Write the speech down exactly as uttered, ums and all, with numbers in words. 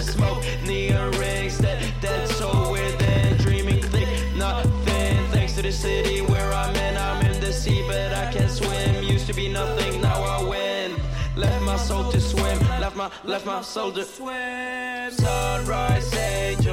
smoke, neon rings, that, that soul within, dreaming thick, nothing, thanks to the city where I'm in, I'm in the sea, but I can't swim, used to be nothing, now I win, left my soul to swim, left my, left my soul to swim, sunrise, age,